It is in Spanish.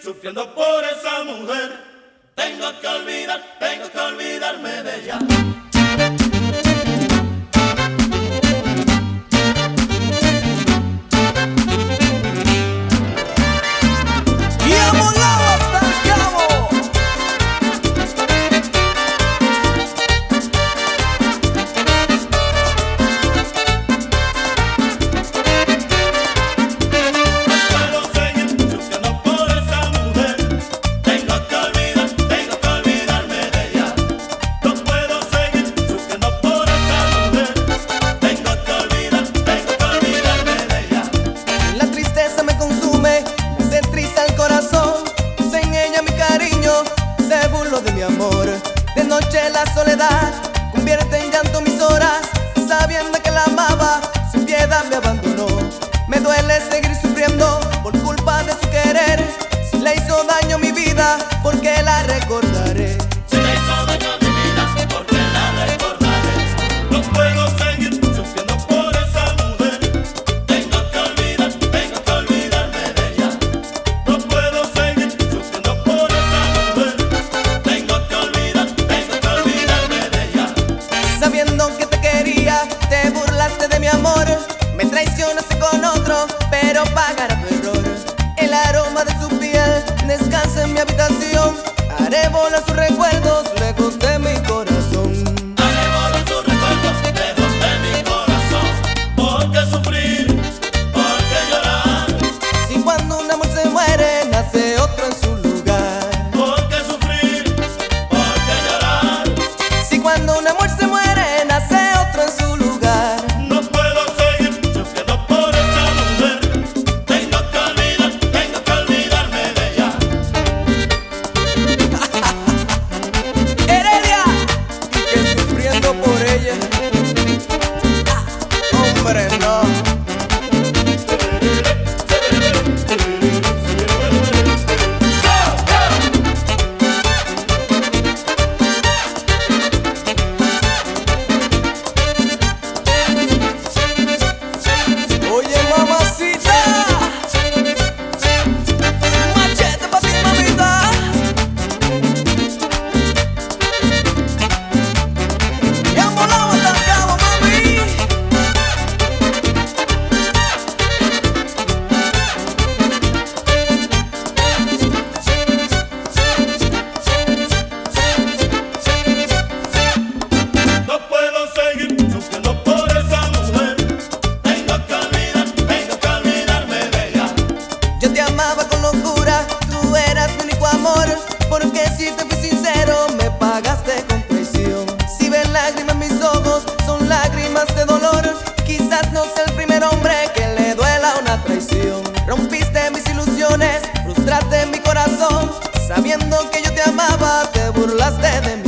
sufriendo por esa mujer. Tengo que olvidarme de ella. De mi amor, de noche la soledad convierte en llanto mis horas, sabiendo que la amaba, sin piedad me abandonó. Me duele seguir sufriendo por culpa de su querer. Si le hizo daño a mi vida, ¿por qué la recordaré? Si le hizo daño a mi vida, ¿por qué la recordaré? No puedo seguir sufriendo por esa mujer. Tengo que olvidarme de ella. No puedo seguir sufriendo por esa mujer. Sabiendo que te quería, te burlaste de mi amor. Me traicionaste con otro, pero pagará tu error. El aroma de su piel descansa en mi habitación. Haré volar sus recuerdos lejos de mi corazón. Haré volar sus recuerdos lejos de mi corazón. ¿Por qué sufrir? ¿Por qué llorar? Si cuando un amor se muere, nace otro en su lugar. ¿Por qué sufrir? ¿Por qué llorar? Si cuando un amor se muere, nace otro en su lugar. No puedo seguir sufriendo por esa mujer. Tengo que olvidarme de ella. Heredia, y que sufriendo por ella. Hombre, no. Oye, mamacita, machete pa' ti, mamita. Y han volado hasta el cabo, mami. No puedo seguir sufriendo por esa mujer. Tengo que olvidarme de ella. Yo te amaba con locura, tú eras mi único amor. Porque si te fui sincero, me pagaste con traición. Si ves lágrimas en mis ojos, son lágrimas de dolor. Quizás no sea el primer hombre que le duela una traición. Rompiste mis ilusiones, frustraste mi corazón. Sabiendo que yo te amaba, te burlaste de mí.